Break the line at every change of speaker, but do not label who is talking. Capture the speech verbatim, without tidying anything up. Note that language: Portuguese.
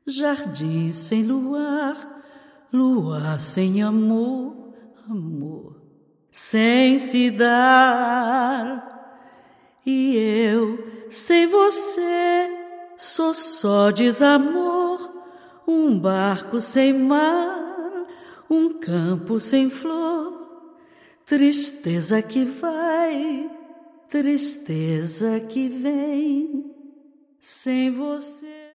Jardim sem luar, luar sem amor, amor sem se dar. E eu sem você sou só desamor, um barco sem mar, um campo sem flor, tristeza que vai, tristeza que vem, sem você.